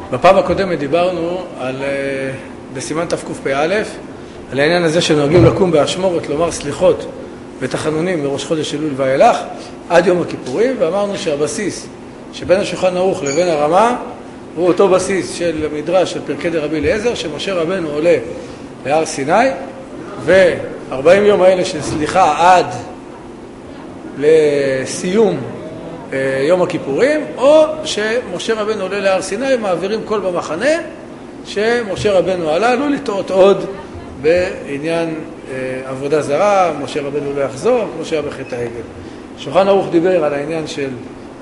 בפעם הקודמת דיברנו בסימן תקפ"א, על העניין הזה שנוהגים לקום באשמורת, לומר סליחות ותחנונים מראש חודש אלול ואילך, עד יום הכיפורים, ואמרנו שהבסיס שבין השולחן ערוך לבין הרמה, הוא אותו בסיס של המדרש של פרקי דרבי אליעזר, שמשה רבנו עולה להר סיני, ו-40 יום האלה של סליחה עד לסיום יום הכיפורים, או שמשה רבנו עולה להר סיני, מעבירים כל במחנה, שמשה רבנו עלה, לא לטעות עוד בעניין עבודה זרה, משה רבנו לא יחזור, כמו שהיה בחטא העגל. שולחן ערוך דיבר על העניין של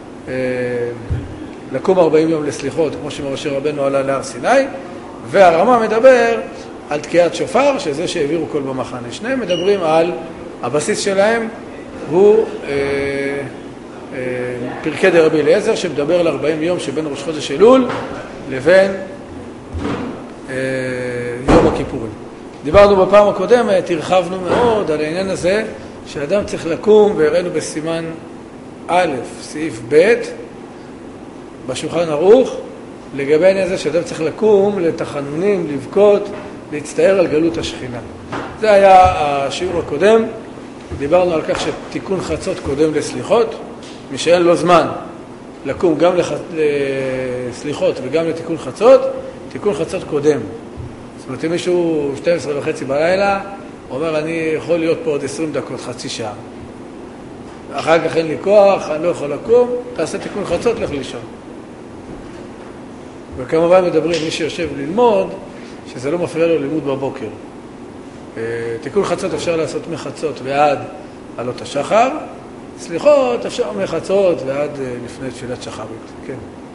לקום 40 יום לסליחות, כמו שמשה רבנו עלה להר סיני, והרמה מדבר על תקיעת שופר, שזה שהעבירו כל במחנה. שניהם מדברים על הבסיס שלהם, הוא פרקי דרבי אליעזר, שמדבר על 40 יום שבין ראש חודש אלול לבין יום הכיפורים. דיברנו בפעם הקודמת, הרחבנו מאוד על העניין הזה, שאדם צריך לקום, והראינו בסימן א', סעיף ב', בשולחן ערוך, לגבי העניין הזה שאדם צריך לקום לתחנונים, לבכות, להצטער על גלות השכינה. זה היה השיעור הקודם, דיברנו על כך שתיקון חצות קודם לסליחות, מי שאין לו זמן לקום גם לסליחות וגם לתיקון חצות, תיקון חצות קודם. זאת אומרת, אם מישהו 12:30 בלילה, אומר, אני יכול להיות פה עוד 20 דקות, חצי שעה. אחר כך אין לי כוח, אני לא יכול לקום, תעשה תיקון חצות, לך לישון. וכמובן מדברים, מי שיושב ללמוד, שזה לא מפריע לו לימוד בבוקר. תיקון חצות אפשר לעשות מחצות ועד עלות השחר, סליחות אפשר מחצות ועד לפני תפילת שחרית. כן.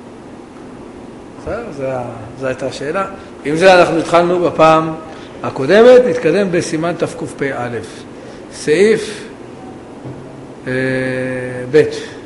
זו הייתה השאלה. עם זה אנחנו התחלנו בפעם הקודמת, נתקדם בסימן תקפ"א. סעיף ב'.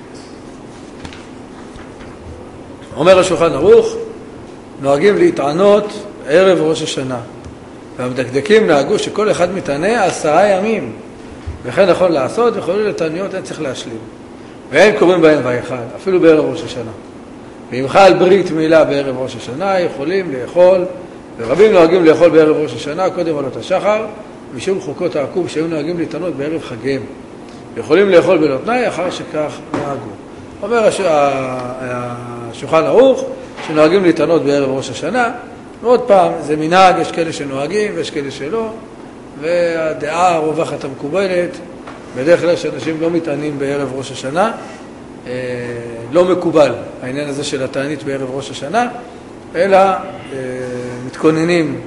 אומר השולחן ערוך, נוהגים להתענות ערב ראש השנה. והמדקדקים נהגו שכל אחד מתענה 10 ימים. וכן נכון לעשות, וכולי לתעניות אין צריך להשלים. ואין קוראים בהם ואחד, אפילו בערב ראש השנה. ואם חל ברית מילה בערב ראש השנה, יכולים לאכול, ורבים נוהגים לאכול בערב ראש השנה, קודם עלות השחר, משום חוקות העקוב שהיו נוהגים להתענות בערב חגיהם. יכולים לאכול בלא תנאי, אחר שכך נהגו. אומר השולחן ערוך, שנוהגים להתענות בערב ראש השנה, ועוד פעם, זה מנהג, יש כאלה שנוהגים ויש כאלה שלא, והדעה הרווחת המקובלת, בדרך כלל שאנשים לא מתענים בערב ראש השנה, לא מקובל העניין הזה של התענית בערב ראש השנה, אלא מתכוננים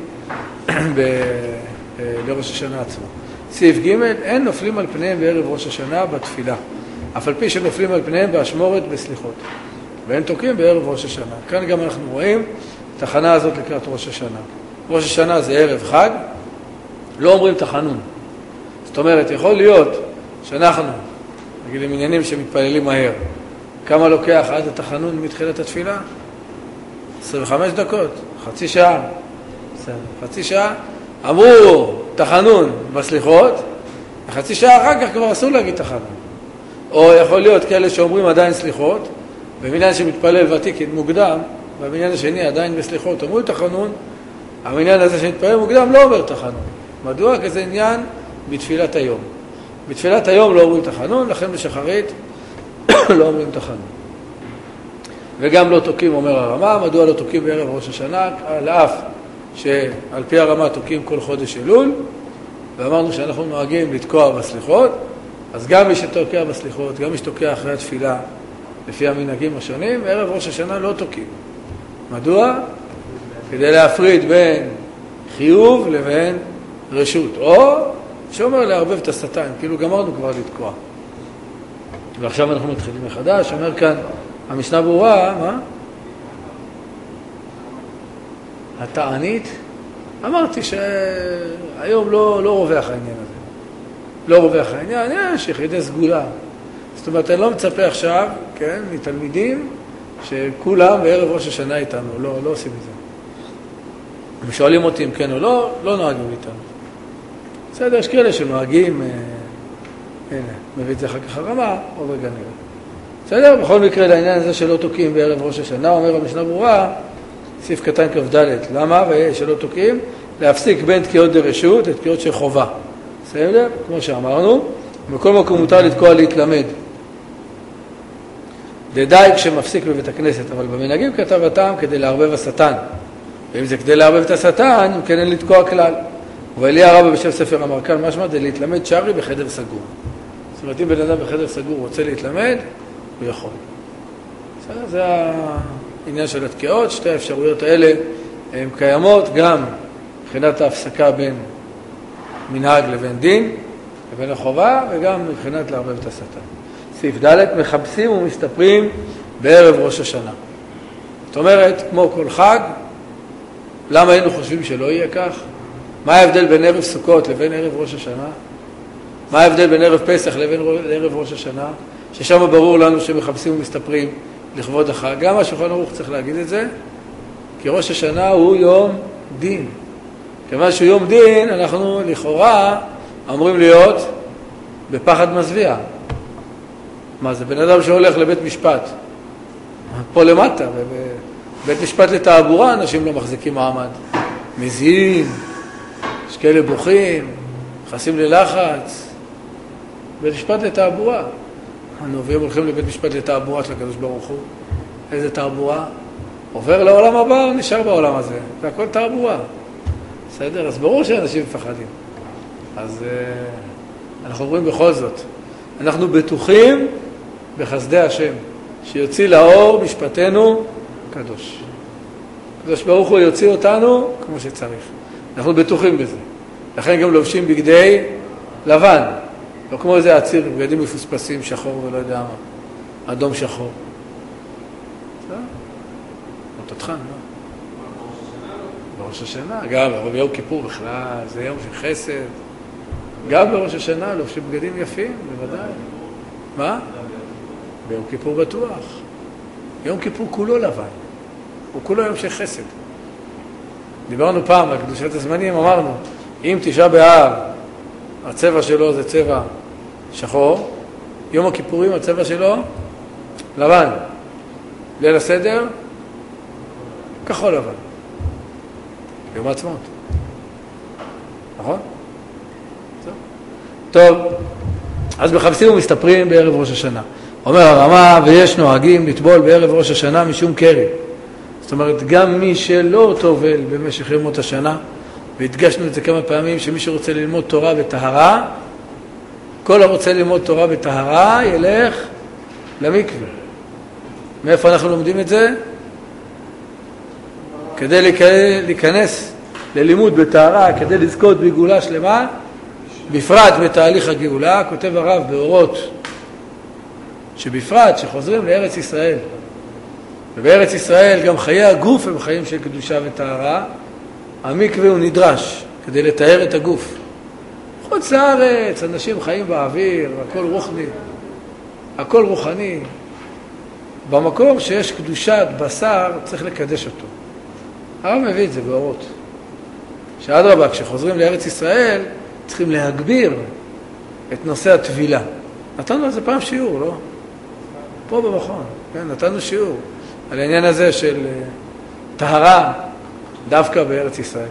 לראש השנה עצמו. סעיף ג' אין נופלים על פניהם בערב ראש השנה בתפילה, אף על פי שנופלים על פניהם באשמורת בסליחות, ואין תוקעים בערב ראש השנה. כאן גם אנחנו רואים תחנה הזאת לקראת ראש השנה. ראש השנה זה ערב חג, לא אומרים תחנון. זאת אומרת, יכול להיות שאנחנו, נגיד עם עניינים שמתפללים מהר, כמה לוקח עד התחנון מתחילת התפילה? 25 דקות, חצי שעה. חצי שעה, אמרו תחנון בסליחות, חצי שעה אחר כך כבר אסור להגיד תחנון. או יכול להיות כאלה שאומרים עדיין סליחות, במניין שמתפלל ותיק מוקדם, והמניין השני עדיין בסליחות אומרים תחנון, המניין הזה שמתפלל מוקדם לא אומר תחנון. מדוע? כי זה עניין בתפילת היום. בתפילת היום לא אומרים תחנון, לכן בשחרית לא אומרים תחנון. וגם לא תוקים, אומר הרמה. מדוע לא תוקים בערב ראש השנה? על אף שעל פי הרמה תוקים כל חודש אלול, ואמרנו שאנחנו נוהגים לתקוע בסליחות, אז גם מי שתוקע בסליחות, גם מי שתוקע אחרי התפילה, לפי המנהגים השונים, בערב ראש השנה לא תוקים. מדוע? כדי להפריד בין חיוב לבין רשות, או שאומר לערבב את השטן, כאילו גמרנו כבר לתקוע. ועכשיו אנחנו מתחילים מחדש, אומר כאן המשנה ברורה, מה? התענית, אמרתי שהיום לא רווח העניין הזה. לא רווח העניין, יש יחידי סגולה. זאת אומרת, אני לא מצפה עכשיו, כן, מתלמידים, שכולם בערב ראש השנה איתנו, לא עושים את זה. הם שואלים אותי אם כן או לא, לא נוהגים איתנו. בסדר, יש כאלה שנוהגים, הנה, מביא את זה אחר כך הרמה, עוד רגע נראה. בסדר, בכל מקרה לעניין הזה שלא תוקים בערב ראש השנה, אומר המשנה ברורה, סעיף קטן כ"ד. למה? שלא תוקעים? להפסיק בין תקיעות דרשות לתקיעות של חובה. בסדר? כמו שאמרנו, בכל מקום מותר לתקוע להתלמד. דדאי כשמפסיק בבית הכנסת, אבל במנהגים כתב הטעם כדי לערבב השטן. ואם זה כדי לערבב את השטן, אם כן אין לתקוע כלל. ואליה הרבה בשם ספר המרקל משמע זה להתלמד שרי בחדר סגור. זאת אומרת, אם בן אדם בחדר סגור רוצה להתלמד, הוא יכול. זה העניין של התקיעות, שתי האפשרויות האלה הן קיימות גם מבחינת ההפסקה בין מנהג לבין דין, לבין החובה, וגם מבחינת לערבב את השטן. סעיף ד' מחפשים ומסתפרים בערב ראש השנה. זאת אומרת, כמו כל חג, למה היינו חושבים שלא יהיה כך? מה ההבדל בין ערב סוכות לבין ערב ראש השנה? מה ההבדל בין ערב פסח לבין ערב ראש השנה? ששם ברור לנו שמחפשים ומסתפרים לכבוד החג. גם השולחן ערוך צריך להגיד את זה, כי ראש השנה הוא יום דין. כיוון שהוא יום דין, אנחנו לכאורה אמורים להיות בפחד מזוויע. מה זה? בן אדם שהולך לבית משפט, פה למטה, בבית משפט לתעבורה אנשים לא מחזיקים מעמד. מזיעים, יש כאלה בוכים, נכנסים ללחץ. בית משפט לתעבורה. הנביאים הולכים לבית משפט לתעבורה של הקדוש ברוך הוא. איזה תעבורה? עובר לעולם הבא או נשאר בעולם הזה? זה הכל תעבורה. בסדר? אז ברור שאנשים מפחדים. אז אנחנו אומרים בכל זאת, אנחנו בטוחים בחסדי השם, שיוציא לאור משפטנו קדוש. הקדוש ברוך הוא יוציא אותנו כמו שצריך. אנחנו בטוחים בזה. לכן גם לובשים בגדי לבן. לא כמו איזה עציר, בגדים מפוספסים, שחור ולא יודע מה. אדום שחור. זה? תותחן, לא? בראש השנה. גם ביום כיפור בכלל, זה יום של חסד. גם בראש השנה לובשים בגדים יפים, בוודאי. מה? ביום כיפור בטוח. יום כיפור כולו לבן. הוא כולו יום של חסד. דיברנו פעם על קדושת הזמנים, אמרנו, אם תשעה באב, הצבע שלו זה צבע שחור, יום הכיפורים הצבע שלו לבן. ליל הסדר, כחול לבן. יום העצמאות. נכון? טוב, אז מחפשים ומסתפרים בערב ראש השנה. אומר הרמה, ויש נוהגים לטבול בערב ראש השנה משום קרי. זאת אומרת, גם מי שלא טובל במשך ימות השנה, והדגשנו את זה כמה פעמים, שמי שרוצה ללמוד תורה בטהרה, כל הרוצה ללמוד תורה בטהרה ילך למקווה. מאיפה אנחנו לומדים את זה? כדי להיכנס ללימוד בטהרה, כדי לזכות בגאולה שלמה, בפרט בתהליך הגאולה, כותב הרב באורות, שבפרט שחוזרים לארץ ישראל, ובארץ ישראל גם חיי הגוף הם חיים של קדושה וטהרה, המקווה הוא נדרש כדי לתאר את הגוף. חוץ לארץ, אנשים חיים באוויר, הכל רוחני, הכל רוחני. במקום שיש קדושת בשר, צריך לקדש אותו. הרב מביא את זה באורות. שאדרבה, כשחוזרים לארץ ישראל, צריכים להגביר את נושא התבילה. נתנו על זה פעם שיעור, לא? פה במכון, כן? נתנו שיעור על העניין הזה של טהרה דווקא בארץ ישראל.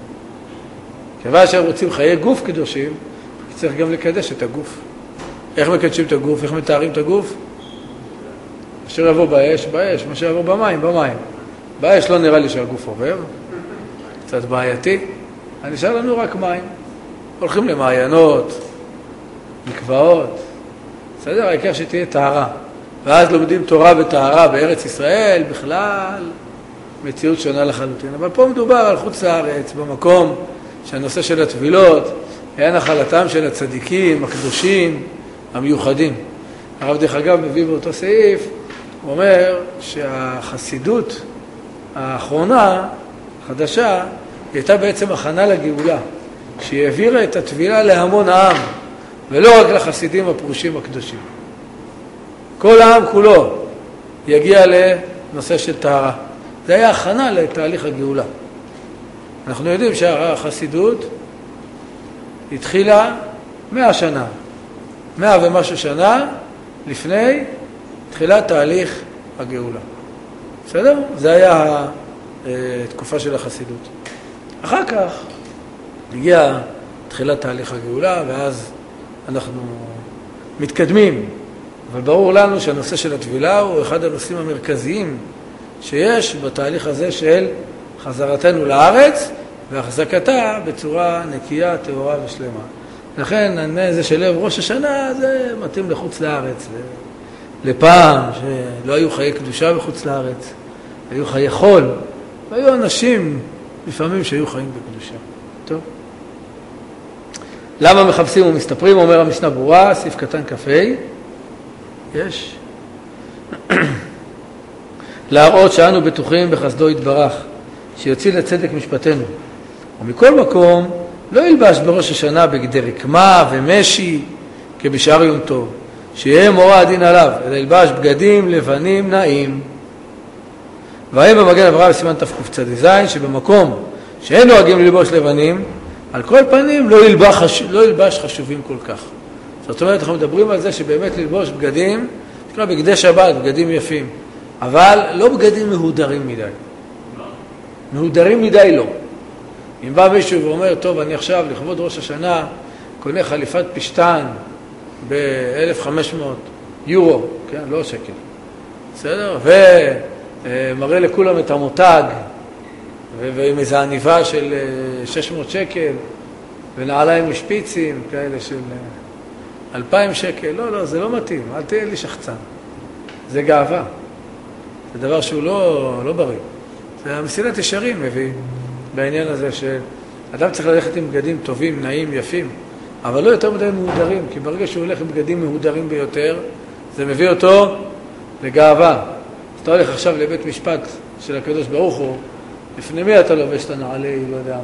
כיוון שהם רוצים חיי גוף קדושים, צריך גם לקדש את הגוף. איך מקדשים את הגוף? איך מתארים את הגוף? אשר יבוא באש, באש, מה שיבוא במים, במים. באש לא נראה לי שהגוף עובר, קצת בעייתי. נשאר לנו רק מים. הולכים למעיינות, מקוואות. בסדר? העיקר שתהיה טהרה. ואז לומדים תורה וטהרה בארץ ישראל, בכלל מציאות שונה לחלוטין. אבל פה מדובר על חוץ לארץ, במקום שהנושא של התבילות היה נחלתם של הצדיקים, הקדושים, המיוחדים. הרב דרך אגב מביא באותו סעיף, הוא אומר שהחסידות האחרונה, החדשה, הייתה בעצם הכנה לגאולה, כשהיא העבירה את התבילה להמון העם, ולא רק לחסידים הפרושים הקדושים. כל העם כולו יגיע לנושא של טהרה. זה היה הכנה לתהליך הגאולה. אנחנו יודעים שהחסידות התחילה 100 שנה, 100 ומשהו שנה לפני תחילת תהליך הגאולה. בסדר? זה היה תקופה של החסידות. אחר כך הגיעה תחילת תהליך הגאולה, ואז אנחנו מתקדמים. אבל ברור לנו שהנושא של הטבילה הוא אחד הנושאים המרכזיים שיש בתהליך הזה של חזרתנו לארץ, והחזקתה בצורה נקייה, טהורה ושלמה. לכן, העניין הזה של ערב ראש השנה, זה מתאים לחוץ לארץ. לפעם שלא היו חיי קדושה בחוץ לארץ, היו חיי חול, והיו אנשים לפעמים שהיו חיים בקדושה. טוב. למה מחפשים ומסתפרים, אומר המשנה ברורה, סעיף קטן כ"ה, יש. להראות שאנו בטוחים בחסדו יתברך, שיוציא לצדק משפטנו. ומכל מקום, לא ילבש בראש השנה בגדי רקמה ומשי כבשאר יום טוב, שיהיה מורא הדין עליו, אלא ילבש בגדים לבנים נעים. והאם במגן אברהם בסימן תקצ"ז, שבמקום שאין נוהגים ללבוש לבנים, על כל פנים לא ילבש חשובים כל כך. זאת אומרת, אנחנו מדברים על זה שבאמת ללבוש בגדים, נקרא בגדי שבת, בגדים יפים, אבל לא בגדים מהודרים מדי. מהודרים מדי לא. אם בא מישהו ואומר, טוב, אני עכשיו לכבוד ראש השנה קונה חליפת פשטן ב-1,500 יורו, כן, לא שקל, בסדר? ומראה לכולם את המותג, ועם איזו עניבה של 600 שקל, ונעליים משפיצים, כאלה של 2,000 שקל. לא, זה לא מתאים, אל תהיה לי שחצן. זה גאווה. זה דבר שהוא לא בריא. זה המסילת ישרים מביא בעניין הזה שאדם צריך ללכת עם בגדים טובים, נעים, יפים, אבל לא יותר מדי מהודרים, כי ברגע שהוא הולך עם בגדים מהודרים ביותר, זה מביא אותו לגאווה. אז אתה הולך עכשיו לבית משפט של הקדוש ברוך הוא, לפני מי אתה לובש את הנעלי, לא יודע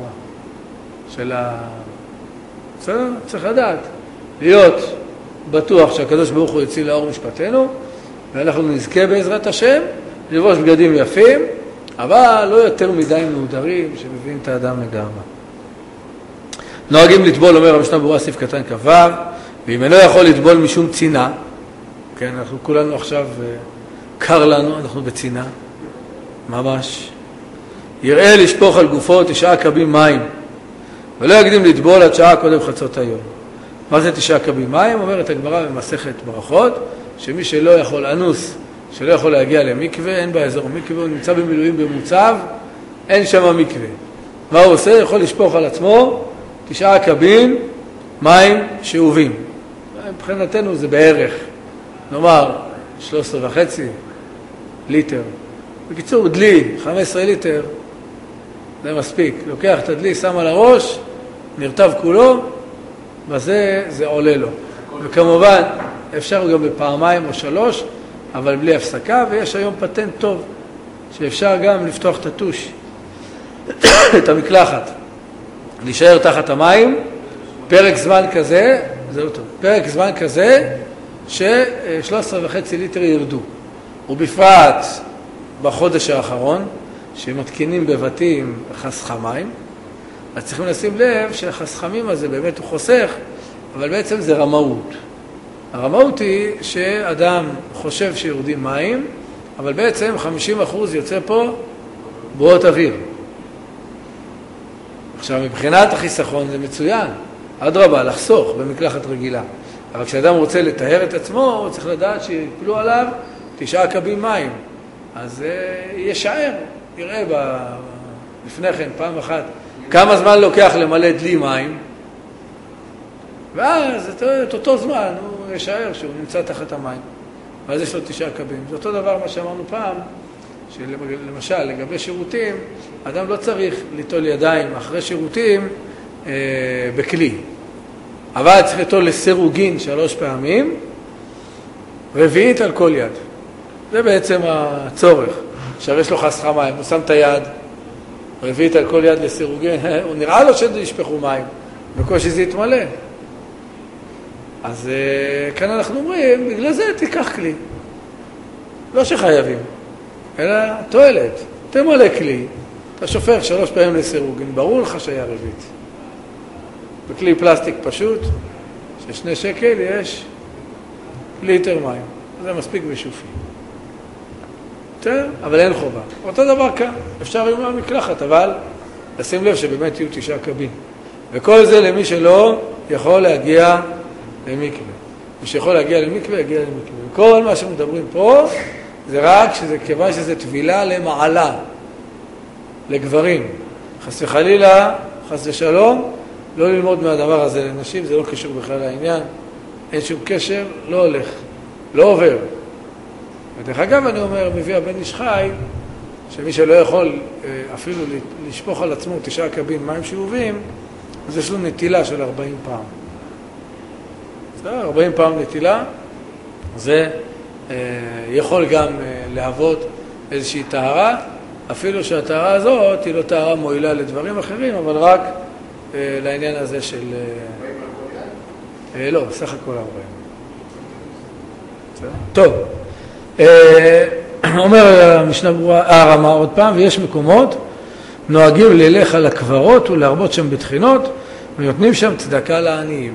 מה, בסדר? צריך לדעת. להיות בטוח שהקדוש ברוך הוא יוציא לאור משפטנו, ואנחנו נזכה בעזרת השם, ללבוש בגדים יפים, אבל לא יותר מדי מהודרים שמביאים את האדם לגאווה. נוהגים לטבול, אומר המשנה ברורה סעיף קטן כ"ו, ואם אינו יכול לטבול משום צינה, כן, אנחנו כולנו עכשיו, קר לנו, אנחנו בצינה, ממש. יראה לשפוך על גופו 9 קבים מים, ולא יקדים לטבול עד שעה קודם חצות היום. מה זה 9 קבים מים? אומרת הגמרא במסכת ברכות, שמי שלא יכול אנוס, שלא יכול להגיע למקווה, אין באזור מקווה, הוא נמצא במילואים במוצב, אין שם מקווה. מה הוא עושה? יכול לשפוך על עצמו 9 קבים מים שאובים. מבחינתנו זה בערך, נאמר, 13.5 ליטר. בקיצור, דלי, 15 ליטר, זה מספיק. לוקח את הדלי, שם על הראש, נרטב כולו, וזה עולה לו. וכמובן, אפשר גם בפעמיים או 3, אבל בלי הפסקה, ויש היום פטנט טוב, שאפשר גם לפתוח את הטוש, את המקלחת, להישאר תחת המים, פרק זמן כזה, זה לא טוב, פרק זמן כזה, ש13.5 ליטר ירדו. ובפרט בחודש האחרון, שמתקינים בבתים חסך מים, אז צריכים לשים לב שהחסכמים הזה באמת הוא חוסך, אבל בעצם זה רמאות. הרמאות היא שאדם חושב שיורדים מים, אבל בעצם 50% יוצא פה בועות אוויר. עכשיו, מבחינת החיסכון זה מצוין. אדרבה, לחסוך במקלחת רגילה. אבל כשאדם רוצה לטהר את עצמו, הוא צריך לדעת שיפלו עליו 9 קבים מים. אז ישער, יראה לפני כן, פעם אחת, כמה זמן לוקח למלא דלי מים, ואז את אותו זמן הוא ישער שהוא נמצא תחת המים. ואז יש לו 9 קבים. זה אותו דבר מה שאמרנו פעם, שלמשל לגבי שירותים, אדם לא צריך ליטול ידיים אחרי שירותים בכלי. אבל צריך ליטול לסירוגין 3 פעמים, רביעית על כל יד. זה בעצם הצורך. עכשיו יש לו חסך מים, הוא שם את היד, רביעית על כל יד לסירוגין, הוא נראה לו שזה ישפכו מים, בקושי זה יתמלא. אז כאן אנחנו אומרים, בגלל זה תיקח כלי. לא שחייבים, אלא תועלת. תמלא כלי, אתה שופך 3 פעמים לסירוגין, ברור לך שהיה רביעית. בכלי פלסטיק פשוט, ש2 שקל יש ליטר מים. זה מספיק בשופי. בסדר? אבל אין חובה. אותו דבר כאן, אפשר היום מהמקלחת, אבל לשים לב שבאמת יהיו 9 קבין. וכל זה למי שלא יכול להגיע למקווה. מי שיכול להגיע למקווה, יגיע למקווה. כל מה שמדברים פה זה רק כיוון שזה טבילה למעלה, לגברים. חס וחלילה, חס ושלום, לא ללמוד מהדבר הזה לנשים, זה לא קשור בכלל לעניין. אין שום קשר, לא הולך, לא עובר. ודרך אגב, אני אומר, מביא הבן איש חי, שמי שלא יכול אפילו לשפוך על עצמו 9 קבין מים שאובים, אז יש לו נטילה של 40 פעם. 40 פעם נטילה, זה יכול גם להוות איזושהי טהרה, אפילו שהטהרה הזאת היא לא טהרה מועילה לדברים אחרים, אבל רק לעניין הזה של... לא, סך הכל 40. טוב, אומר המשנה ברורה, הרמה עוד פעם, ויש מקומות נוהגים ללך על הקברות ולהרבות שם בתחינות, ונותנים שם צדקה לעניים.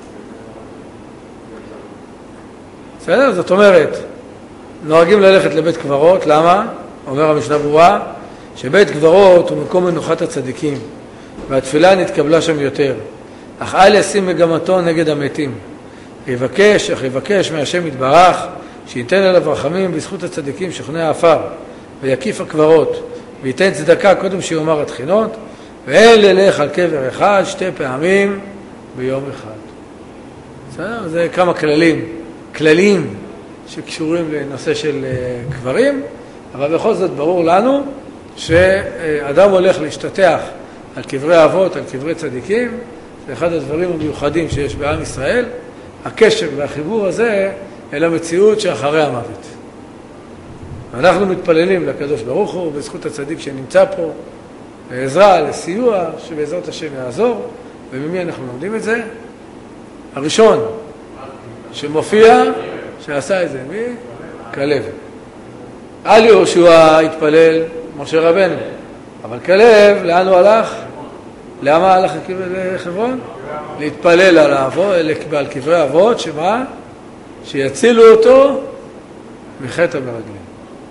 בסדר? זאת אומרת, נוהגים ללכת לבית קברות, למה? אומר המשנה ברורה, שבית קברות הוא מקום מנוחת הצדיקים, והתפילה נתקבלה שם יותר. אך אל ישים מגמתו נגד המתים. יבקש מהשם יתברך, שייתן עליו רחמים בזכות הצדיקים שוכני האפר, ויקיף הקברות, וייתן צדקה קודם שיאמר התחינות, ואין ללך על קבר אחד 2 פעמים ביום אחד. בסדר? זה כמה כללים שקשורים לנושא של קברים, אבל בכל זאת ברור לנו שאדם הולך להשתטח על קברי אבות, על קברי צדיקים, זה אחד הדברים המיוחדים שיש בעם ישראל, הקשר והחיבור הזה אל המציאות שאחרי המוות. ואנחנו מתפללים לקדוש ברוך הוא בזכות הצדיק שנמצא פה, לעזרה, לסיוע, שבעזרת השם יעזור. וממי אנחנו לומדים את זה? הראשון שמופיע, שעשה את זה, מי? כלב. על יהושע התפלל משה רבנו, אבל כלב, לאן הוא הלך? למה הלך לחברון? להתפלל על קברי אבות, שמה? שיצילו אותו מחטא המרגלים.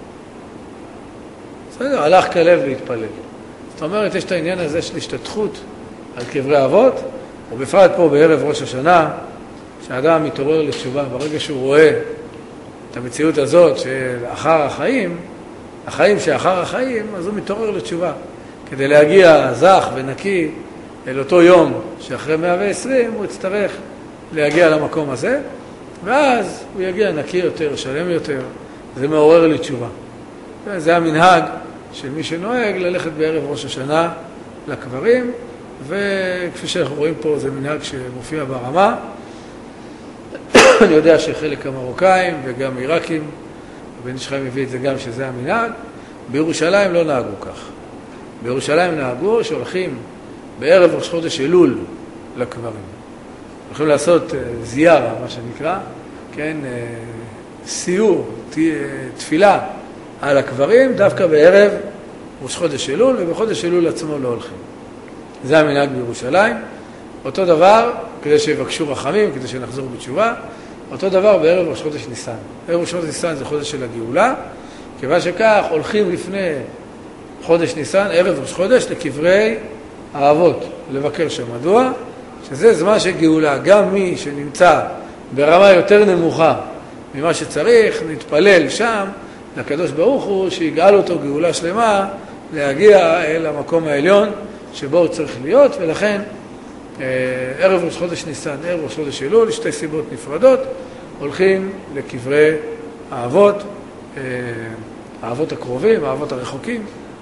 בסדר, הלך כלב להתפלל. זאת אומרת, יש את העניין הזה של השתתחות על קברי אבות, ובפרט פה בערב ראש השנה, שהאדם מתעורר לתשובה, ברגע שהוא רואה את המציאות הזאת שאחר החיים שאחר החיים, אז הוא מתעורר לתשובה. כדי להגיע זך ונקי אל אותו יום שאחרי 120, הוא יצטרך להגיע למקום הזה, ואז הוא יגיע נקי יותר, שלם יותר, זה מעורר לתשובה. זה המנהג של מי שנוהג ללכת בערב ראש השנה לקברים, וכפי שאנחנו רואים פה זה מנהג שמופיע ברמה. אני יודע שחלק המרוקאים וגם עיראקים, בן איש חי מביא את זה גם שזה המנהג, בירושלים לא נהגו כך. בירושלים נהגו שהולכים בערב ראש חודש אלול לקברים. הולכים לעשות זיארה, מה שנקרא, כן, סיור, תפילה על הקברים, דווקא בערב ראש חודש אלול, ובחודש אלול עצמו לא הולכים. זה המנהג בירושלים. אותו דבר, כדי שיבקשו רחמים, כדי שנחזור בתשובה, אותו דבר בערב ראש חודש ניסן. ערב ראש חודש ניסן זה חודש של הגאולה, כיוון שכך הולכים לפני חודש ניסן, ערב ראש חודש, לקברי האבות, לבקר שם. מדוע? שזה זמן של גאולה. גם מי שנמצא ברמה יותר נמוכה ממה שצריך, נתפלל שם לקדוש ברוך הוא, שיגאל אותו גאולה שלמה, להגיע אל המקום העליון שבו הוא צריך להיות, ולכן ערב ראש חודש ניסן, ערב ראש חודש אלול, 2 סיבות נפרדות, הולכים לקברי האבות, האבות הקרובים, האבות הרחוקים.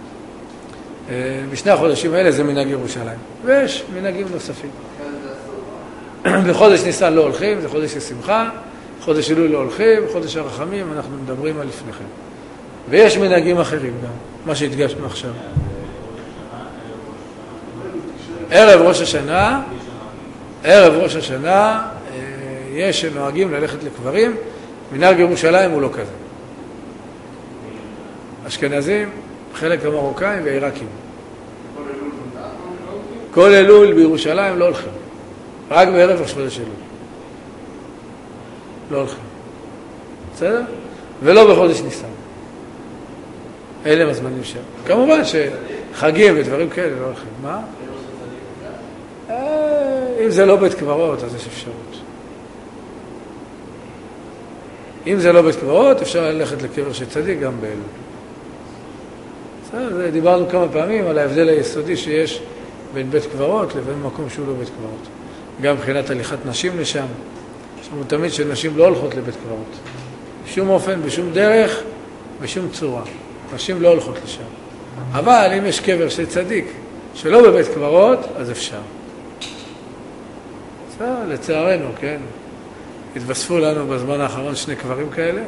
בשני החודשים האלה זה מנהג ירושלים, ויש מנהגים נוספים. בחודש ניסן לא הולכים, זה חודש השמחה, חודש אלול לא הולכים, חודש הרחמים אנחנו מדברים על לפניכם. ויש מנהגים אחרים גם, מה שהדגשנו עכשיו. ערב ראש השנה, יש שנוהגים ללכת לקברים, מנהג ירושלים הוא לא כזה. אשכנזים, חלק המרוקאים והעיראקים. כל אלול בירושלים לא הולכים, רק בערב ראש חודש אלול. לא הולכים. בסדר? ולא בחודש ניסן. אלה הזמנים שם. כמובן שחגים ודברים כאלה לא הולכים. מה? אם זה לא בית קברות, אז יש אפשרות. אם זה לא בית קברות, אפשר ללכת לקבר של צדיק גם באלול. דיברנו כמה פעמים על ההבדל היסודי שיש בין בית קברות לבין מקום שהוא לא בית קברות. גם מבחינת הליכת נשים לשם. יש לנו תמיד שנשים לא הולכות לבית קברות. בשום אופן, בשום דרך, בשום צורה. נשים לא הולכות לשם. אבל אם יש קבר של צדיק שלא בבית קברות, אז אפשר. לצערנו, כן? התווספו לנו בזמן האחרון 2 קברים כאלה.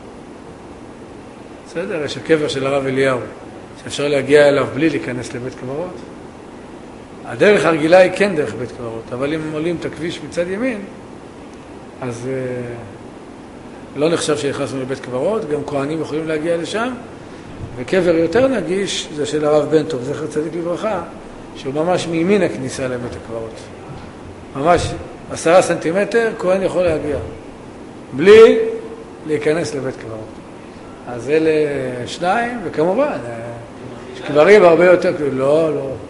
בסדר, יש הקבר של הרב אליהו, שאפשר להגיע אליו בלי להיכנס לבית קברות. הדרך הרגילה היא כן דרך בית קברות, אבל אם עולים את הכביש מצד ימין, אז לא נחשב שנכנסנו לבית קברות, גם כהנים יכולים להגיע לשם, וקבר יותר נגיש זה של הרב בן טוב, זכר צדיק לברכה, שהוא ממש מימין הכניסה לבית הקברות. ממש 10 סנטימטר, כהן יכול להגיע, בלי להיכנס לבית קברות. אז אלה 2, וכמובן, יש קברים הרבה יותר, לא.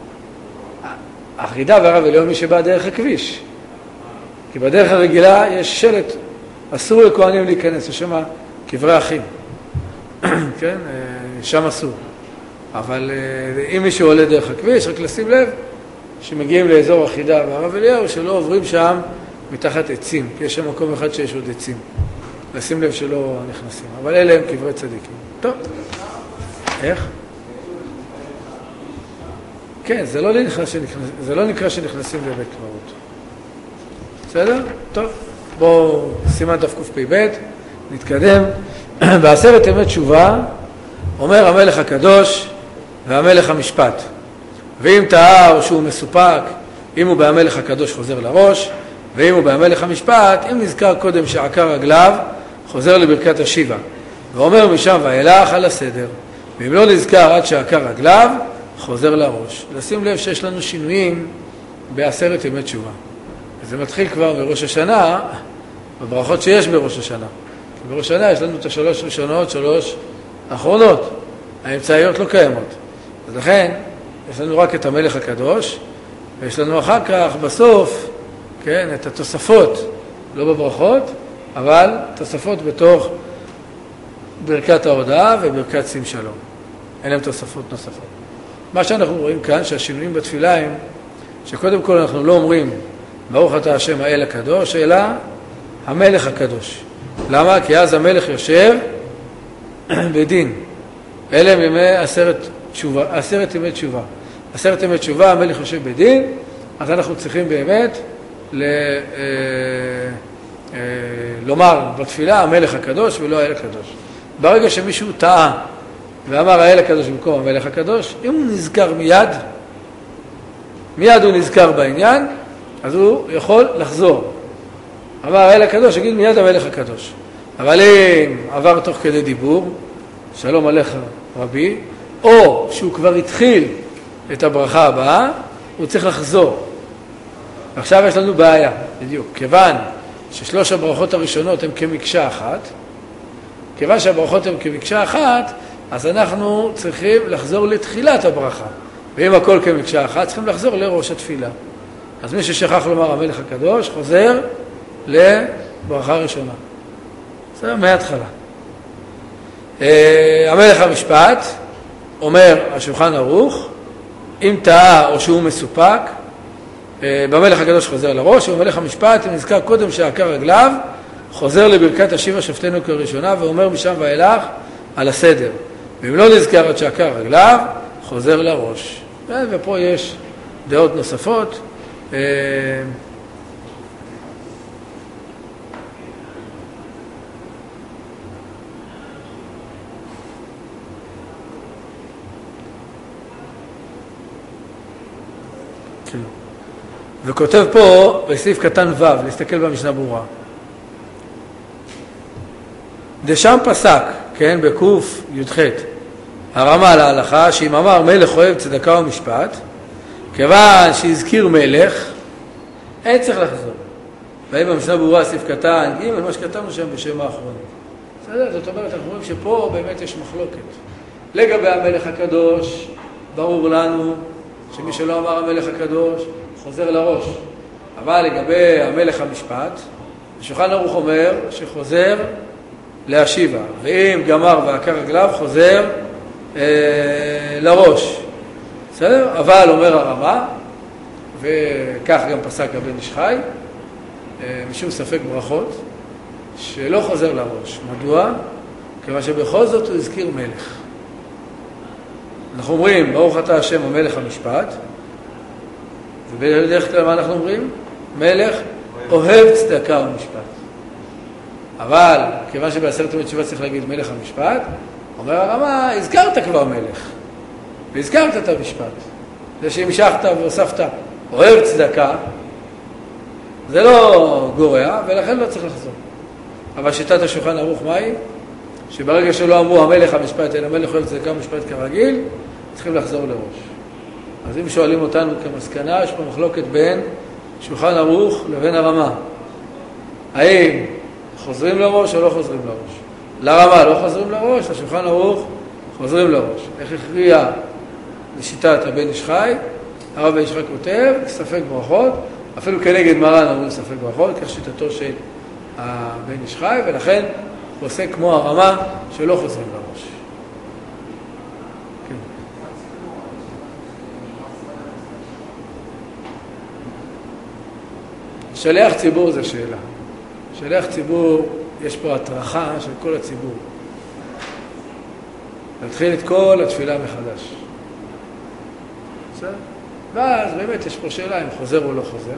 החידה והרב אליהו מי שבא דרך הכביש. כי בדרך הרגילה יש שלט, אסור לכהנים להיכנס, יש שם קברי אחים. כן, שם אסור. אבל אם מישהו עולה דרך הכביש, רק לשים לב, שמגיעים לאזור החידה והרב אליהו, שלא עוברים שם מתחת עצים, כי יש שם מקום אחד שיש עוד עצים. לשים לב שלא נכנסים. אבל אלה הם קברי צדיקים. טוב. איך? כן, זה לא נקרא שנכנסים לבית קברות. בסדר? טוב. בואו סימן תקפ"ב, נתקדם. בעשרת ימי תשובה אומר המלך הקדוש והמלך המשפט. ואם טעה או שהוא מסופק, אם הוא בהמלך הקדוש חוזר לראש, ואם הוא בהמלך המשפט, אם נזכר קודם שעקר רגליו, חוזר לברכת השיבה. ואומר משם ואילך על הסדר. ואם לא נזכר עד שעקר רגליו, חוזר לראש. לשים לב שיש לנו שינויים בעשרת ימי תשובה. וזה מתחיל כבר בראש השנה, בברכות שיש בראש השנה. כי בראש השנה יש לנו את 3 ראשונות, 3 האחרונות. האמצעיות לא קיימות. אז לכן, יש לנו רק את המלך הקדוש, ויש לנו אחר כך, בסוף, כן, את התוספות, לא בברכות, אבל תוספות בתוך ברכת ההודעה וברכת שים שלום. אין להם תוספות נוספות. מה שאנחנו רואים כאן, שהשינויים בתפילה הם, שקודם כל אנחנו לא אומרים, ברוך אתה השם האל הקדוש, אלא המלך הקדוש. למה? כי אז המלך יושב בדין. אלה הם ימי עשרת ימי תשובה. 10 ימי תשובה, המלך יושב בדין, אז אנחנו צריכים באמת לומר בתפילה המלך הקדוש ולא האל הקדוש. ברגע שמישהו טעה ואמר האל הקדוש במקום המלך הקדוש, אם הוא נזכר מיד הוא נזכר בעניין, אז הוא יכול לחזור. אמר האל הקדוש, יגיד מיד המלך הקדוש. אבל אם עבר תוך כדי דיבור, שלום עליך רבי, או שהוא כבר התחיל את הברכה הבאה, הוא צריך לחזור. עכשיו יש לנו בעיה, בדיוק. כיוון ש3 הברכות הראשונות הן כמקשה אחת, כיוון שהברכות הן כמקשה אחת, אז אנחנו צריכים לחזור לתחילת הברכה. ואם הכל כמקשה אחת, צריכים לחזור לראש התפילה. אז מי ששכח לומר המלך הקדוש, חוזר לברכה ראשונה. זה מההתחלה. המלך המשפט, אומר השולחן ערוך, אם טעה או שהוא מסופק, במלך הקדוש חוזר לראש, ובמלך המשפט, אם נזכר קודם שעקר רגליו, חוזר לברכת השיבה שפטנו כראשונה, ואומר משם ואילך על הסדר. ואם לא נזכר עד שעקר רגליו, חוזר לראש. ופה יש דעות נוספות. וכותב פה בסעיף קטן ו', להסתכל במשנה ברורה. דשם פסק, כן, בקוף י"ח, הרמה להלכה, שאם אמר מלך אוהב צדקה ומשפט, כיוון שהזכיר מלך, אין צריך לחזור. והאם במשנה ברורה סעיף קטן ג', מה שכתבנו שם בשם האחרונים. זאת אומרת, אנחנו רואים שפה באמת יש מחלוקת. לגבי המלך הקדוש, ברור לנו שמי שלא אמר המלך הקדוש חוזר לראש. אבל לגבי המלך המשפט, השולחן ערוך אומר שחוזר להשיבה, ואם גמר ועקר רגליו חוזר לראש. בסדר? אבל אומר הרמה, וכך גם פסק הבן איש חי, משום ספק ברכות, שלא חוזר לראש. מדוע? כיוון שבכל זאת הוא הזכיר מלך. אנחנו אומרים, ברוך אתה השם המלך המשפט, ובדרך כלל מה אנחנו אומרים? מלך אוהב צדקה ומשפט. אבל כיוון שבעשרת ימי תשובה צריך להגיד מלך המשפט, אומר הרמה, הזכרת כבר מלך, והזכרת את המשפט. זה שהמשכת והוספת אוהב צדקה, זה לא גורע, ולכן לא צריך לחזור. אבל שיטת השולחן ערוך מהי? שברגע שלא אמרו המלך המשפט, אלא מלך אוהב צדקה ומשפט כרגיל, צריכים לחזור לראש. אז אם שואלים אותנו כמסקנה, יש פה מחלוקת בין שולחן ערוך לבין הרמה. האם חוזרים לראש או לא חוזרים לראש? לרמה לא חוזרים לראש, לשולחן ערוך חוזרים לראש. איך הכריע לשיטת הבן איש חי? הרב בן איש חי כותב, ספק ברכות, אפילו כנגד מרן אומרים ספק ברכות, כך שיטתו של הבן איש חי, ולכן הוא עושה כמו הרמה שלא חוזרים לראש. כן. שליח ציבור זה שאלה. שליח ציבור, יש פה התרחה של כל הציבור. להתחיל את כל התפילה מחדש. בסדר? ואז באמת יש פה שאלה אם חוזר או לא חוזר.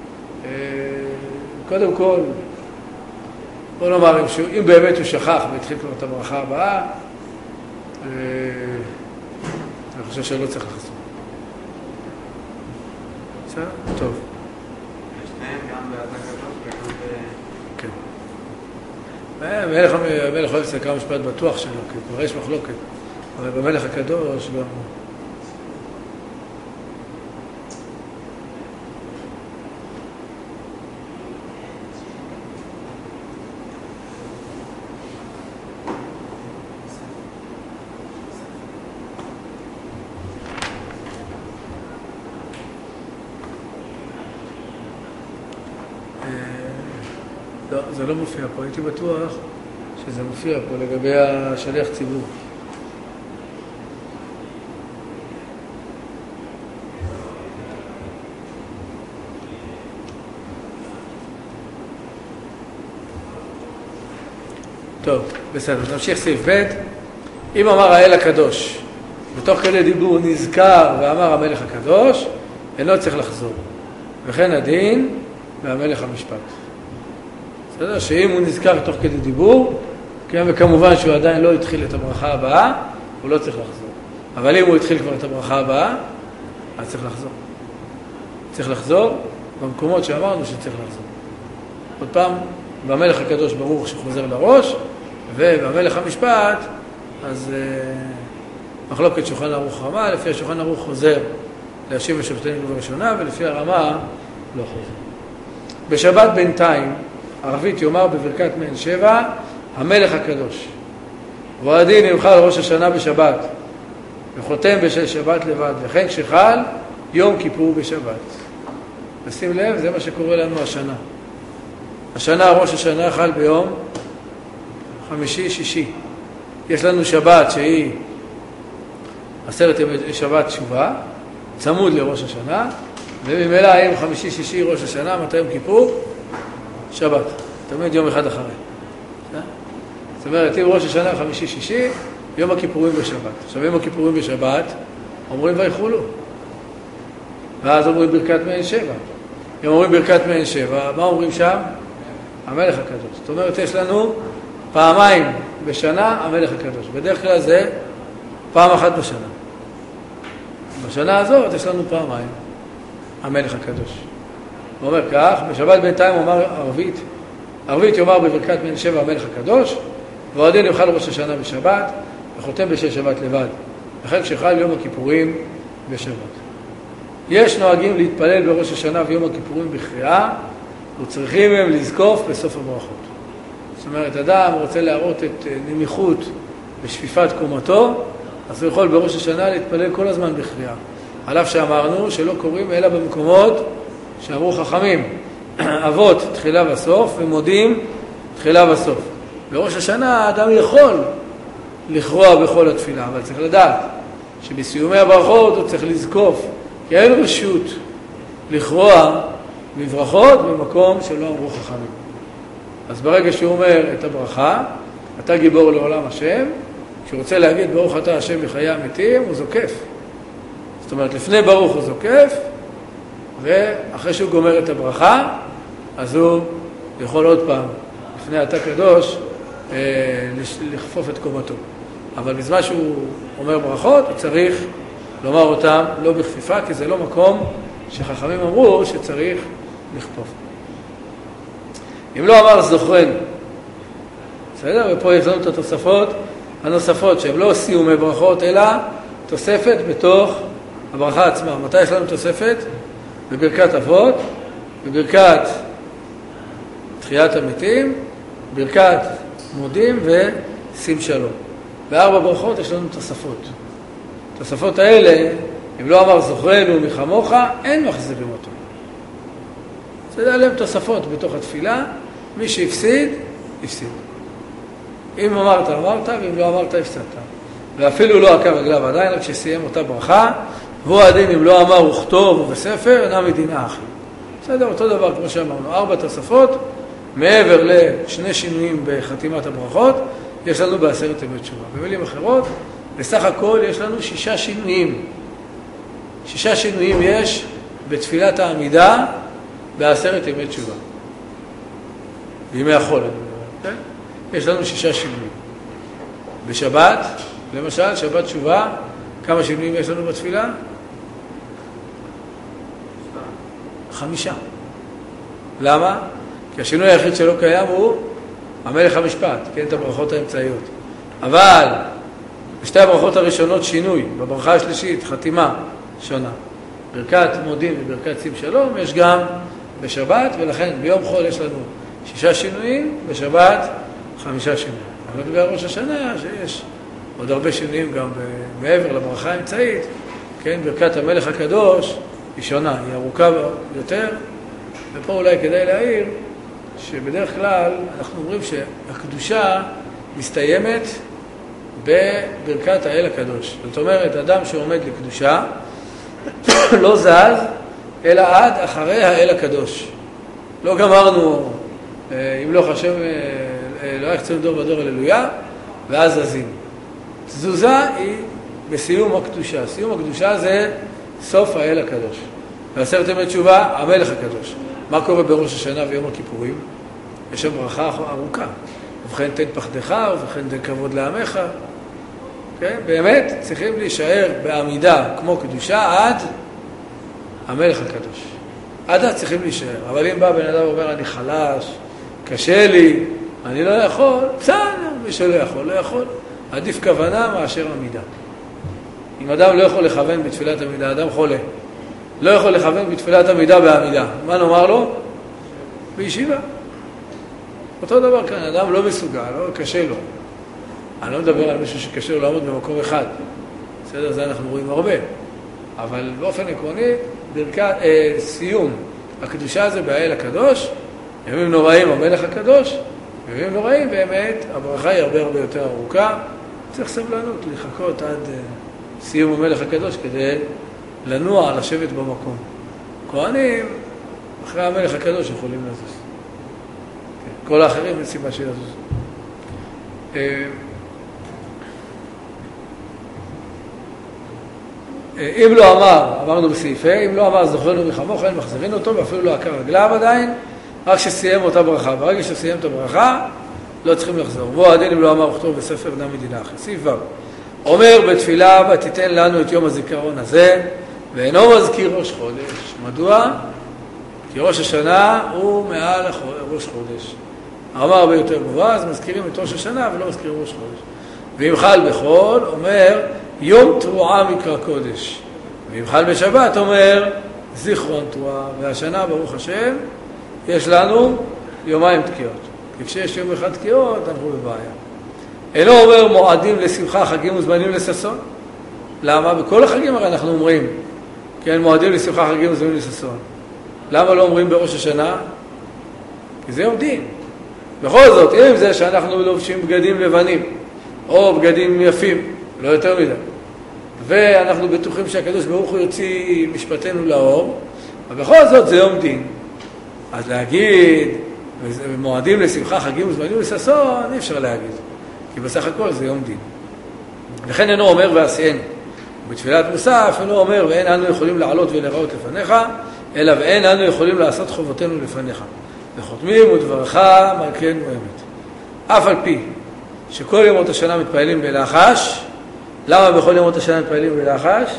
קודם כל, בוא נאמר, אם באמת הוא שכח והתחיל כבר את הברכה הבאה, אני חושב שלא צריך לחזור. בסדר? טוב. המלך אוהב צדקה ומשפט בטוח שלו, כי כבר יש מחלוקת, אבל במלך הקדוש גם... לא, זה לא מופיע פה, הייתי בטוח שזה מופיע פה לגבי השליח ציבור. טוב, בסדר, נמשיך סעיף ב'. אם אמר האל הקדוש, בתוך כדי דיבור נזכר ואמר המלך הקדוש, אינו צריך לחזור. וכן הדין והמלך המשפט. בסדר? שאם הוא נזכר תוך כדי דיבור, וכמובן שהוא עדיין לא התחיל את הברכה הבאה, הוא לא צריך לחזור. אבל אם הוא התחיל כבר את הברכה הבאה, אז צריך לחזור. צריך לחזור במקומות שאמרנו שצריך לחזור. עוד פעם, במלך הקדוש ברור שחוזר לראש, ובמלך המשפט, אז מחלוקת שולחן ערוך רמה, לפי השולחן ערוך חוזר להשיב לשבתנו בראשונה, ולפי הרמה לא חוזר. בשבת בינתיים, ערבית יאמר בברכת מעין שבע, המלך הקדוש. והדין יאכל ראש השנה בשבת, וחותם בשל שבת לבד, וכן כשחל יום כיפור בשבת. נשים לב, זה מה שקורה לנו השנה. השנה, ראש השנה חל ביום חמישי, שישי. יש לנו שבת שהיא 10 ימי שבת תשובה, צמוד לראש השנה, וממילא עם חמישי, שישי, ראש השנה, מתי יום כיפור? שבת. תמיד יום אחד אחרי. זאת אומרת, אם ראש השנה חמישי, שישי, יום הכיפורים בשבת. עכשיו, יום הכיפורים בשבת, אומרים ויחולו. ואז אומרים ברכת מעין שבע. אם אומרים ברכת מעין שבע, מה אומרים שם? המלך הקדוש. זאת אומרת, יש לנו פעמיים בשנה המלך הקדוש. בדרך כלל זה פעם אחת בשנה. בשנה הזאת יש לנו פעמיים המלך הקדוש. הוא אומר כך, בשבת בינתיים הוא אומר ערבית יאמר בברכת מעין שבע המלך הקדוש, והדין יאכל ראש השנה בשבת, וחותם בשל שבת לבד. לכן כשחל יום הכיפורים בשבת. יש נוהגים להתפלל בראש השנה ויום הכיפורים בקריאה, וצריכים הם לזקוף בסוף הברכות. זאת אומרת, אדם רוצה להראות את נמיכות בשפיפת קומתו, אז הוא יכול בראש השנה להתפלל כל הזמן בקריאה. על אף שאמרנו שלא קוראים אלא במקומות שאמרו חכמים, אבות תחילה וסוף ומודים תחילה וסוף. בראש השנה האדם יכול לכרוע בכל התפילה, אבל צריך לדעת שבסיומי הברכות הוא צריך לזקוף, כי אין רשות לכרוע בברכות במקום שלא אמרו חכמים. אז ברגע שהוא אומר את הברכה, אתה גיבור לעולם השם, כשהוא רוצה להגיד ברוך אתה השם בחיי המתים, הוא זוקף. זאת אומרת, לפני ברוך הוא זוקף, ואחרי שהוא גומר את הברכה, אז הוא יכול עוד פעם, לפני אתה קדוש, לחפוף את קומתו. אבל בזמן שהוא אומר ברכות, הוא צריך לומר אותם לא בכפיפה, כי זה לא מקום שחכמים אמרו שצריך לכפוף. אם לא אמר זוכרנו, בסדר? ופה יש לנו את התוספות הנוספות, שהן לא סיומי ברכות, אלא תוספת בתוך הברכה עצמה. מתי יש לנו תוספת? בברכת אבות, בברכת תחיית המתים, ברכת מודים ושים שלום. בארבע ברכות יש לנו תוספות. התוספות האלה, אם לא אמר זוכרנו מחמוך, אין מחזירים אותו. זה עליהם תוספות בתוך התפילה, מי שהפסיד, הפסיד. אם אמרת, אמרת, ואם לא אמרת, הפסדת. ואפילו לא עקר רגליו עדיין, רק שסיים אותה ברכה, והוא הדין אם לא אמר וכתוב ובספר, אינה מדינה אחי. בסדר, אותו דבר כמו שאמרנו, 4 תוספות, מעבר לשני שינויים בחתימת הברכות, יש לנו בעשרת ימי תשובה. במילים אחרות, בסך הכל יש לנו 6 שינויים. 6 שינויים יש בתפילת העמידה בעשרת ימי תשובה. בימי החול, אני אומר, כן? יש לנו 6 שינויים. בשבת, למשל, שבת תשובה, כמה שינויים יש לנו בתפילה? 5. למה? כי השינוי היחיד שלא קיים הוא המלך המשפט, כן, את הברכות האמצעיות. אבל בשתי הברכות הראשונות שינוי, בברכה השלישית חתימה שונה. ברכת מודים וברכת שים שלום יש גם בשבת, ולכן ביום חול יש לנו 6 שינויים, בשבת 5 שינויים. אבל בגלל ראש השנה שיש עוד הרבה שינויים גם מעבר לברכה האמצעית, כן, ברכת המלך הקדוש היא שונה, היא ארוכה יותר, ופה אולי כדאי להעיר שבדרך כלל אנחנו אומרים שהקדושה מסתיימת בברכת האל הקדוש. זאת אומרת, אדם שעומד לקדושה לא זז, אלא עד אחרי האל הקדוש. לא גמרנו, ימלוך השם, לא יחצון דור ודור הללויה, ואז זזים. תזוזה היא בסיום הקדושה. סיום הקדושה זה סוף האל הקדוש. בעשרת ימי תשובה, המלך הקדוש. מה קורה בראש השנה ויום הכיפורים? יש שם ברכה ארוכה. ובכן תן פחדך, ובכן תן כבוד לעמך. כן? באמת צריכים להישאר בעמידה כמו קדושה עד המלך הקדוש. עד אז צריכים להישאר. אבל אם בא בן אדם ואומר, אני חלש, קשה לי, אני לא יכול, בסדר, מי שלא יכול, לא יכול. עדיף כוונה מאשר עמידה. אם אדם לא יכול לכוון בתפילת עמידה, אדם חולה, לא יכול לכוון בתפילת עמידה בעמידה, מה נאמר לו? בישיבה. אותו דבר כאן, אדם לא מסוגל, לא קשה לו. אני לא מדבר על מישהו שקשה לו לעמוד במקום אחד. בסדר, זה אנחנו רואים הרבה. אבל באופן עקרוני, סיום הקדושה הזה באל הקדוש, ימים נוראים המלך הקדוש, ימים נוראים באמת, הברכה היא הרבה הרבה יותר ארוכה. צריך סבלנות לחכות עד סיום המלך הקדוש כדי לנוע, לשבת במקום. כהנים, אחרי המלך הקדוש יכולים לזוז. כל האחרים אין סיבה שיזוז. אם לא אמר, אמרנו בסעיפי, אם לא אמר זוכרנו מחמוך, אין מחזירים אותו, ואפילו לא עקר רגליו עדיין, רק שסיים אותה ברכה. ברגע שסיים את הברכה, לא צריכים לחזור. בוא הדין אם לא אמר וכתוב בספר דם מדינה אחרי. סעיף ו' אומר בתפילה, ותיתן לנו את יום הזיכרון הזה, ואינו מזכיר ראש חודש. מדוע? כי ראש השנה הוא מעל ראש חודש. הרמה הרבה יותר גבוהה, אז מזכירים את ראש השנה ולא מזכירים ראש חודש. ואם חל בחול, אומר יום תרועה מקרא קודש. ואם חל בשבת, אומר זיכרון תרועה. והשנה, ברוך השם, יש לנו יומיים תקיעות. כי כשיש יום אחד תקיעות, אנחנו בבעיה. אינו אומר מועדים לשמחה, חגים וזמנים לששון. למה? בכל החגים הרי אנחנו אומרים, כן, מועדים לשמחה חגים וזמנים לששון. למה לא אומרים בראש השנה? כי זה יום דין. בכל זאת, אם זה שאנחנו לובשים בגדים לבנים, או בגדים יפים, לא יותר מדי, ואנחנו בטוחים שהקדוש ברוך הוא יוציא משפטנו לאור, אבל בכל זאת זה יום דין. אז להגיד, מועדים לשמחה חגים וזמנים לששון, אי אפשר להגיד. כי בסך הכל זה יום דין. לכן אינו אומר ועשיין. בתפילת מוסף אינו אומר ואין אנו יכולים לעלות ולראות לפניך, אלא ואין אנו יכולים לעשות חובותינו לפניך. וחותמים ודברך מלכנו אמת. אף על פי שכל ימות השנה מתפעלים בלחש, למה בכל ימות השנה מתפעלים בלחש?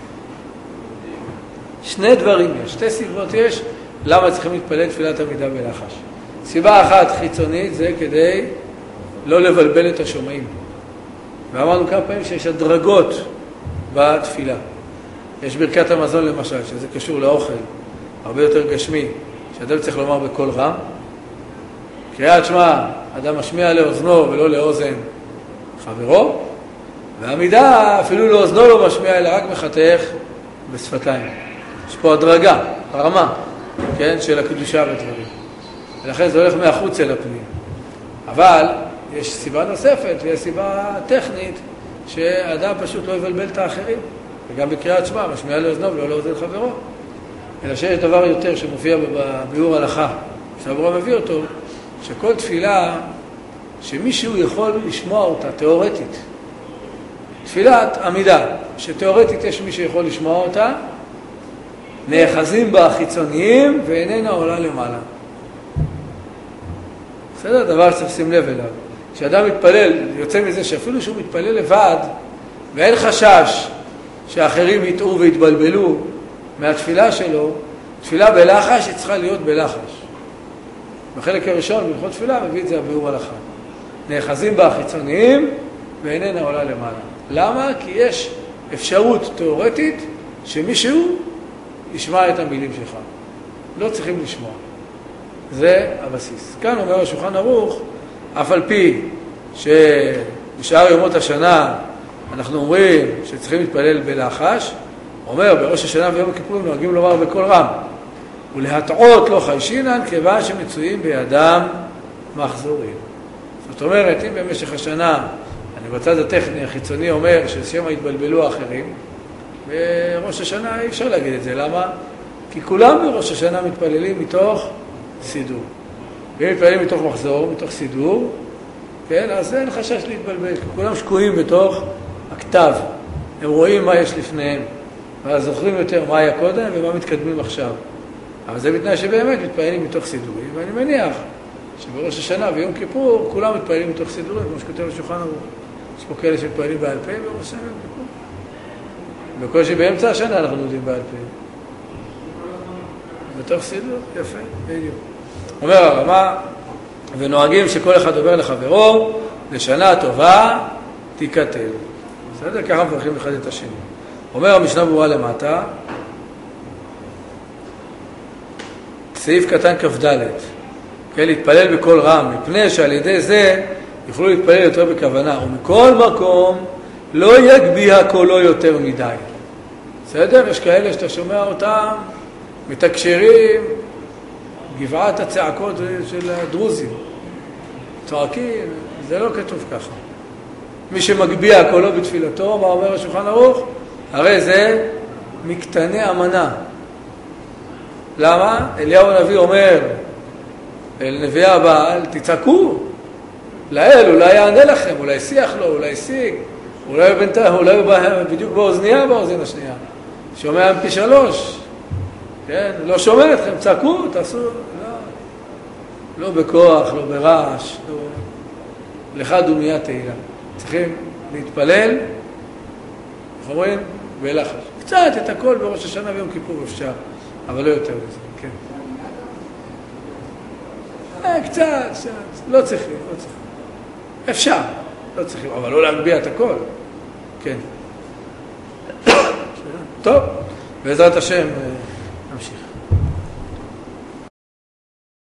שני דברים יש, שתי סיבות יש, למה צריכים להתפלל תפילת עמידה בלחש. סיבה אחת חיצונית זה כדי לא לבלבל את השומעים. ואמרנו כמה פעמים שיש הדרגות בתפילה. יש ברכת המזון למשל, שזה קשור לאוכל, הרבה יותר גשמי, שאדם צריך לומר בקול רם. קריאת שמע, אדם משמיע לאוזנו ולא לאוזן חברו, ועמידה אפילו לאוזנו לא משמיע, אלא רק מחתך בשפתיים. יש פה הדרגה, הרמה, כן, של הקדושה ודברים. ולכן זה הולך מהחוץ אל הפנים. אבל יש סיבה נוספת, ויש סיבה טכנית, שאדם פשוט לא יבלבל את האחרים. וגם בקריאת שמע, משמיע לאוזנו ולא לאוזן חברו. אלא שיש דבר יותר שמופיע בביאור הלכה, שהברום מביא אותו, שכל תפילה שמישהו יכול לשמוע אותה, תיאורטית. תפילת עמידה, שתיאורטית יש מי שיכול לשמוע אותה, נאחזים בה החיצוניים ואיננה עולה למעלה. בסדר? דבר שצריך לשים לב אליו. כשאדם מתפלל, יוצא מזה שאפילו שהוא מתפלל לבד, ואין חשש שאחרים יטעו ויתבלבלו מהתפילה שלו, תפילה בלחש היא צריכה להיות בלחש. בחלק הראשון, בלכות תפילה, מביא את זה הביאור הלכה. נאחזים בה החיצוניים ואיננה עולה למעלה. למה? כי יש אפשרות תיאורטית שמישהו ישמע את המילים שלך. לא צריכים לשמוע. זה הבסיס. כאן אומר השולחן ערוך, אף על פי שבשאר יומות השנה אנחנו אומרים שצריכים להתפלל בלחש, אומר בראש השנה ויום הכיפורים נוהגים לומר בקול רם, ולהטעות לא חיישינן כיוון שמצויים בידם מחזורים. זאת אומרת, אם במשך השנה, אני בצד הטכני החיצוני אומר ששם התבלבלו האחרים, בראש השנה אי אפשר להגיד את זה. למה? כי כולם בראש השנה מתפללים מתוך סידור. ואם מתפללים מתוך מחזור, מתוך סידור, כן, אז אין חשש להתבלבל, כי כולם שקועים בתוך הכתב. הם רואים מה יש לפניהם, ואז זוכרים יותר מה היה קודם ומה מתקדמים עכשיו. אבל זה בתנאי שבאמת מתפללים מתוך סידורים, ואני מניח שבראש השנה ויום כיפור כולם מתפללים מתוך סידורים, כמו שכותב השולחן ערוך. יש פה כאלה שמתפללים בעל פה בראש השנה ויום כיפור. בקושי באמצע השנה אנחנו יודעים בעל פה. בתוך סידור, יפה, בדיוק. אומר הרמה, ונוהגים שכל אחד עובר לחברו, לשנה טובה תיכתב. בסדר? ככה מברכים אחד את השני. אומר המשנה ברורה למטה, סעיף קטן כ"ד, כן, להתפלל בקול רם, מפני שעל ידי זה יוכלו להתפלל יותר בכוונה, ומכל מקום לא יגביה קולו יותר מדי. בסדר? יש כאלה שאתה שומע אותם, מתקשרים, גבעת הצעקות של הדרוזים, צועקים, זה לא כתוב ככה. מי שמגביה קולו בתפילתו, מה אומר השולחן ערוך? הרי זה מקטני אמנה. למה? אליהו הנביא אומר אל נביאי הבעל, תצעקו לאל, אולי יענה לכם, אולי שיח לו, אולי שיג, אולי בדיוק באוזנייה, באוזן השנייה. שומע פי 3, כן? לא שומע אתכם, צעקו, תעשו, לא בכוח, לא ברעש, לא... לך דומיה תהילה. צריכים להתפלל, איך אומרים? בלחש. קצת את הכל בראש השנה ויום כיפור אפשר, אבל לא יותר מזה, כן. קצת, לא צריכים, לא צריכים. אפשר, לא צריכים, אבל לא להגביה את הכל. כן. טוב, בעזרת השם,